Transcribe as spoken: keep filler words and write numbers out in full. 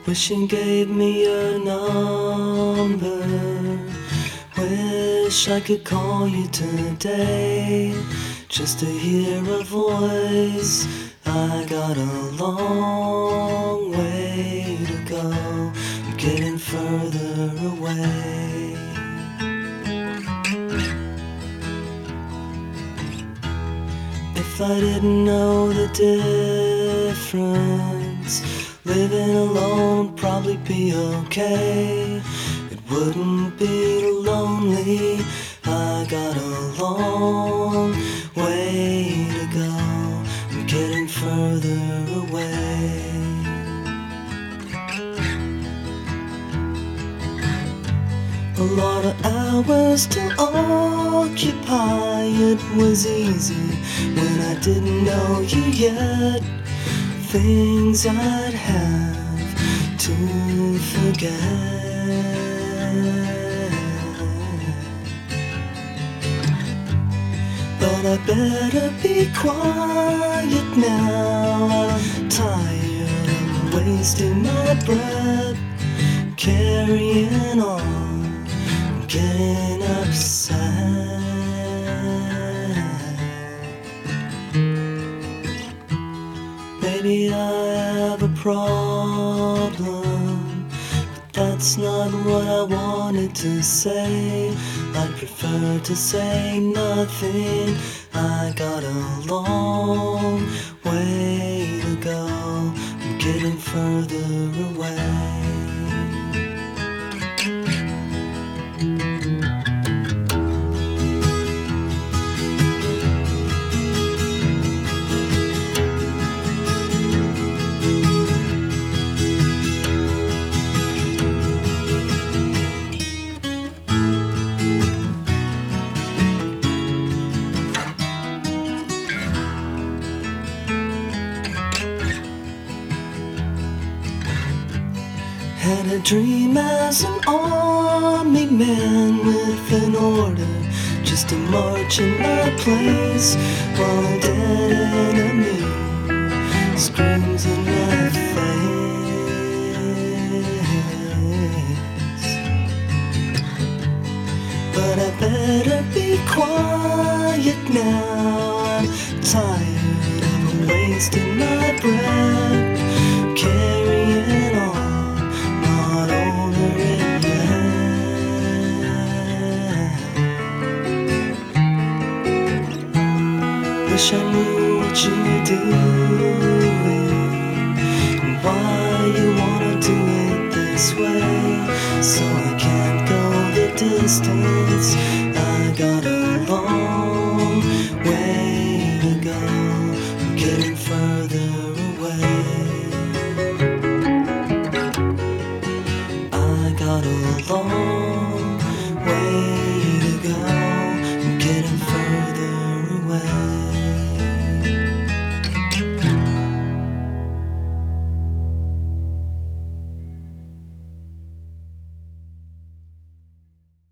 Wish you gave me your number. Wish I could call you today, just to hear a voice. I got a long way to go, I'm getting further away. If I didn't know the difference, living alone would probably be okay. It wouldn't be lonely. I got a long way to go, I'm getting further away. A lot of hours to occupy. It was easy when I didn't know you yet. Things I'd have to forget. But I better be quiet now. I'm tired of wasting my breath, carrying on, getting upset. Maybe I have a problem, but that's not what I wanted to say. I'd prefer to say nothing. I got a long way to go, I'm getting further away. Had a dream as an army man with an order just to march in my place, while a dead enemy screams in my face. But I better be quiet now. I'm tired of wasting my breath, carrying on, not over it yet. Wish I knew what you were doing and why you wanna do it this way. So I can't go the distance. I got a long way to go, I'm getting further away. I got a long